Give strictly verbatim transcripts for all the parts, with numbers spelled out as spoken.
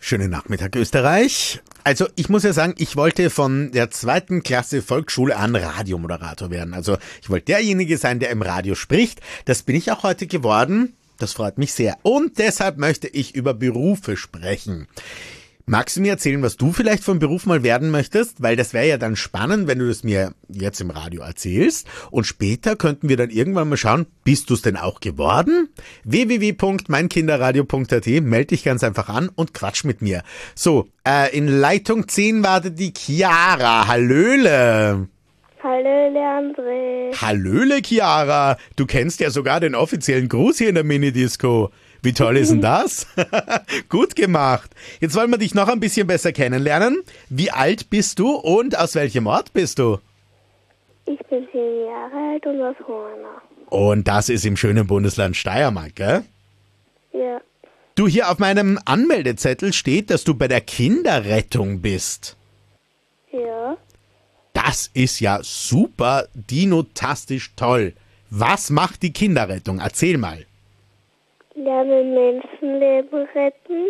Schönen Nachmittag, Österreich. Also ich muss ja sagen, ich wollte von der zweiten Klasse Volksschule an Radiomoderator werden. Also ich wollte derjenige sein, der im Radio spricht. Das bin ich auch heute geworden. Das freut mich sehr. Und deshalb möchte ich über Berufe sprechen. Magst du mir erzählen, was du vielleicht vom Beruf mal werden möchtest? Weil das wäre ja dann spannend, wenn du das mir jetzt im Radio erzählst. Und später könnten wir dann irgendwann mal schauen, bist du es denn auch geworden? w w w punkt mein kinderradio punkt a t, melde dich ganz einfach an und quatsch mit mir. So, äh, in Leitung zehn wartet die Chiara. Hallöle. Hallöle, André. Hallöle, Chiara. Du kennst ja sogar den offiziellen Gruß hier in der Minidisco. Wie toll ist denn das? Gut gemacht. Jetzt wollen wir dich noch ein bisschen besser kennenlernen. Wie alt bist du und aus welchem Ort bist du? Ich bin sieben Jahre alt und aus Horna. Und das ist im schönen Bundesland Steiermark, gell? Ja. Du, hier auf meinem Anmeldezettel steht, dass du bei der Kinderrettung bist. Ja. Das ist ja super dinotastisch toll. Was macht die Kinderrettung? Erzähl mal. Lernen Menschenleben retten,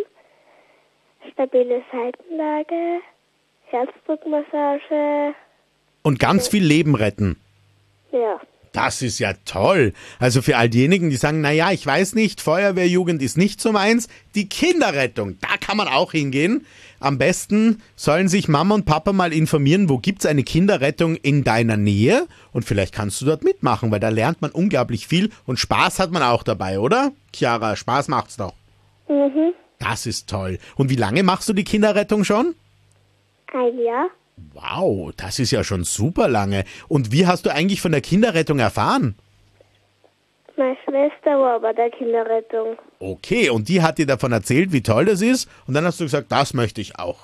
stabile Seitenlage, Herzdruckmassage. Und ganz viel Leben retten. Ja. Das ist ja toll. Also für all diejenigen, die sagen, naja, ich weiß nicht, Feuerwehrjugend ist nicht so meins. Die Kinderrettung, da kann man auch hingehen. Am besten sollen sich Mama und Papa mal informieren, wo gibt's eine Kinderrettung in deiner Nähe? Und vielleicht kannst du dort mitmachen, weil da lernt man unglaublich viel und Spaß hat man auch dabei, oder? Chiara, Spaß macht's doch. Mhm. Das ist toll. Und wie lange machst du die Kinderrettung schon? Ein Jahr. Wow, das ist ja schon super lange. Und wie hast du eigentlich von der Kinderrettung erfahren? Meine Schwester war bei der Kinderrettung. Okay, und die hat dir davon erzählt, wie toll das ist? Und dann hast du gesagt, das möchte ich auch.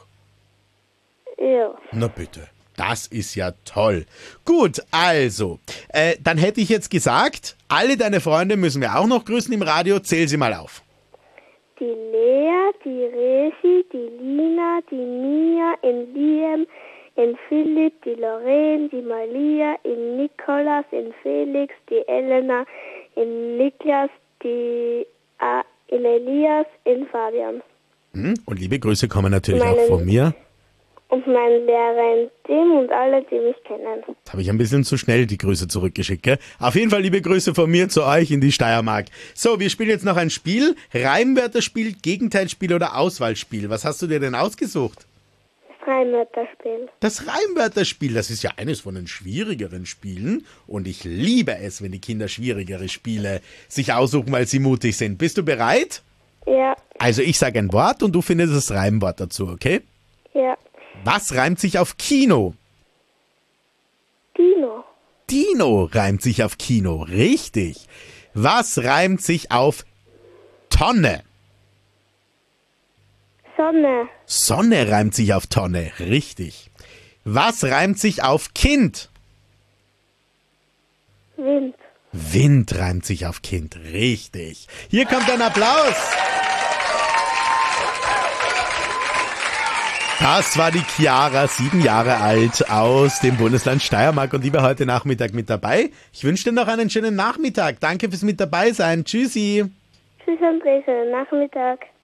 Ja. Na bitte, das ist ja toll. Gut, also, äh, dann hätte ich jetzt gesagt, alle deine Freunde müssen wir auch noch grüßen im Radio. Zähl sie mal auf. Die Lea, die Resi, die Lina, die Mia, in Liam, in Philipp, die Lorraine, die Malia, in Nikolas, in Felix, die Elena, in Niklas, die äh, in Elias, in Fabian. Hm, und liebe Grüße kommen natürlich Meine- auch von mir. Und mein Lehrer in Tim und alle, die mich kennen. Jetzt habe ich ein bisschen zu schnell die Grüße zurückgeschickt, gell? Auf jeden Fall liebe Grüße von mir zu euch in die Steiermark. So, wir spielen jetzt noch ein Spiel. Reimwörterspiel, Gegenteilspiel oder Auswahlspiel. Was hast du dir denn ausgesucht? Das Reimwörterspiel. Das Reimwörterspiel, das ist ja eines von den schwierigeren Spielen. Und ich liebe es, wenn die Kinder schwierigere Spiele sich aussuchen, weil sie mutig sind. Bist du bereit? Ja, Also ich sage ein Wort und du findest das Reimwort dazu, okay? ja. Was reimt sich auf Kino? Dino. Dino reimt sich auf Kino, richtig. Was reimt sich auf Tonne? Sonne. Sonne reimt sich auf Tonne, richtig. Was reimt sich auf Kind? Wind. Wind reimt sich auf Kind, richtig. Hier kommt ein Applaus. Das war die Chiara, sieben Jahre alt, aus dem Bundesland Steiermark und die war heute Nachmittag mit dabei. Ich wünsche dir noch einen schönen Nachmittag. Danke fürs mit dabei sein. Tschüssi. Tschüss, André. Schönen Nachmittag.